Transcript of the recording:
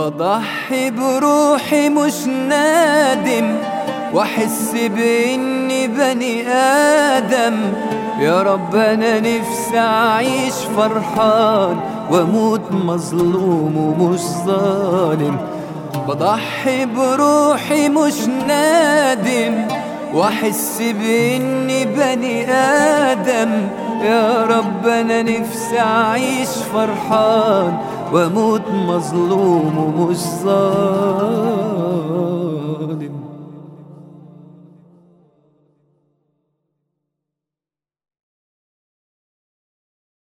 بضحي بروحي مش نادم، واحس باني بني ادم. يا رب انا نفسي اعيش فرحان واموت مظلوم ومش ظالم. بضحي بروحي مش نادم، واحس باني بني ادم. يا رب انا نفسي اعيش فرحان واموت مظلوم ومش ظالم.